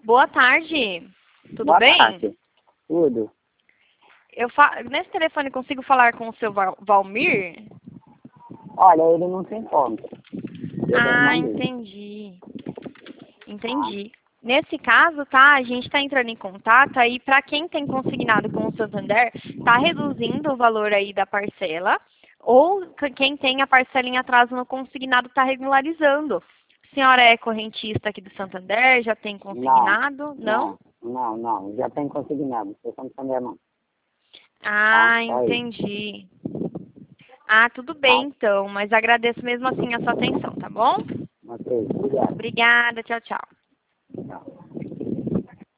Boa tarde. Tudo Boa bem? tarde. Tudo. Nesse telefone consigo falar com o seu Valmir? Olha, ele não se encontra. Entendi. Entendi. Nesse caso, tá? A gente está entrando em contato aí para quem tem consignado com o Santander, tá reduzindo o valor aí da parcela, ou quem tem a parcela em atraso no consignado está regularizando. A senhora é correntista aqui do Santander, já tem consignado? Não? Não. Já tem consignado. Você não entendeu, não. Tá? Entendi. Tudo bem então, mas agradeço mesmo assim a sua atenção, tá bom? Ok, obrigado. Obrigada, tchau, tchau. Tchau.